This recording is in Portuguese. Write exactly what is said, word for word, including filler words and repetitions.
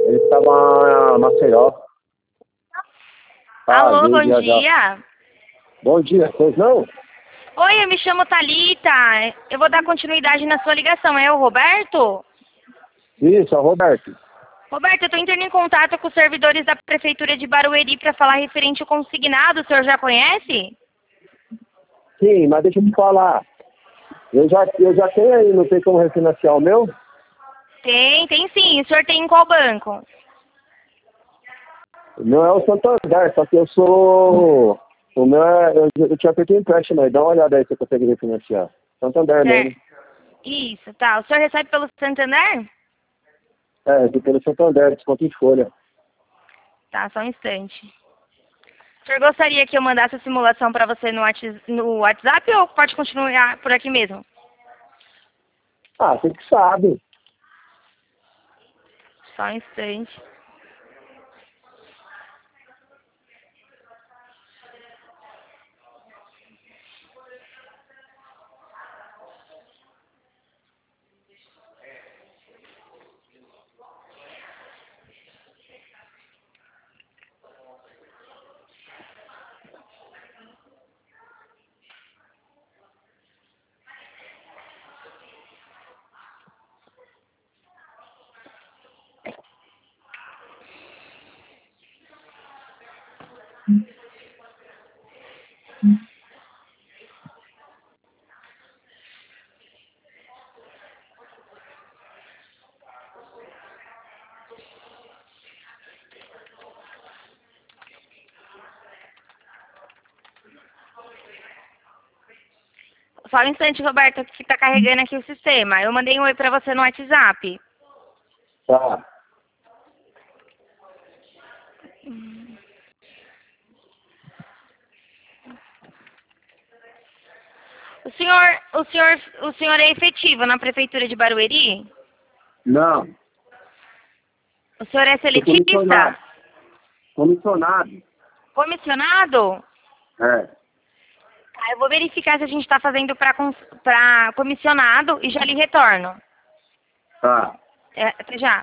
Ele estava em Maceió. Ah, Alô, bom viajar. dia. Bom dia, pois não? Oi, eu me chamo Thalita. Eu vou dar continuidade na sua ligação. É o Roberto? Isso, é o Roberto. Roberto, eu estou entrando em contato com os servidores da Prefeitura de Barueri para falar referente ao consignado. O senhor já conhece? Sim, mas deixa eu te falar. Eu já, eu já tenho aí, não tem como refinanciar o meu? Tem, tem sim. O senhor tem em qual banco? O meu é o Santander, só que eu sou... O meu é... Eu, eu tinha feito um empréstimo aí, dá uma olhada aí se você consegue refinanciar. Santander mesmo. Certo. Isso, tá. O senhor recebe pelo Santander? É, aqui pelo Santander, desconto em folha. Tá, só um instante. O senhor gostaria que eu mandasse a simulação para você no Whats- no WhatsApp ou pode continuar por aqui mesmo? Ah, você que sabe. Só um instante. Só um instante, Roberto, que tá carregando aqui o sistema. Eu mandei um oi pra você no WhatsApp. Tá. O senhor, o senhor, o senhor é efetivo na prefeitura de Barueri? Não, O senhor é sou comissionado. seletista? Comissionado. Comissionado? É. Ah, eu vou verificar se a gente está fazendo para comissionado e já lhe retorno. Tá. É, até já.